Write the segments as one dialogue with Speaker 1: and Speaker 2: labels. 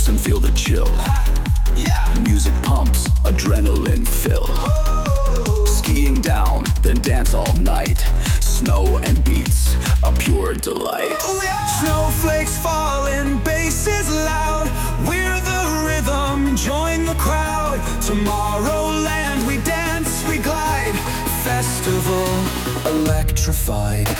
Speaker 1: dance and feel the chill. Music pumps, adrenaline fill. Skiing down, then dance all night. Snow and beats, a pure delight.
Speaker 2: Snowflakes falling, bass is loud. We're the rhythm, join the crowd. Tomorrowland, we dance, we glide. Festival, electrified.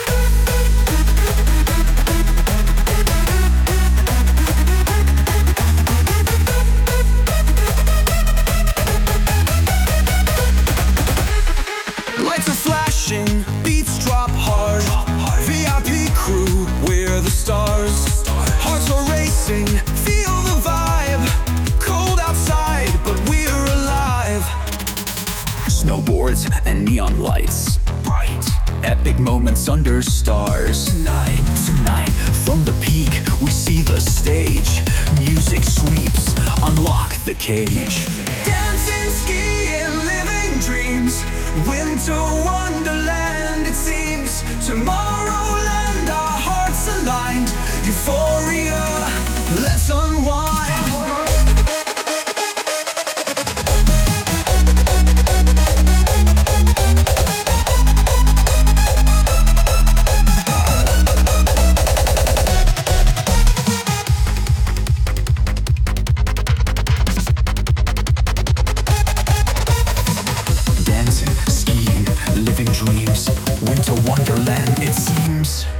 Speaker 2: Lights are flashing, beats drop hard. VIP crew, we're the stars. Hearts are racing, feel the vibe. Cold outside, but we're alive.
Speaker 1: Snowboards and neon lights, bright. Epic moments under stars. Tonight, from the peak, we see the stage. Music sweeps, unlock the cage.
Speaker 2: Dancing, skiing, living dreams. Winter wonderland, it seems. Tomorrowland, our hearts aligned. Euphoria, let's unwind.
Speaker 1: Dancing, skiing, living dreams. Winter wonderland, it seems.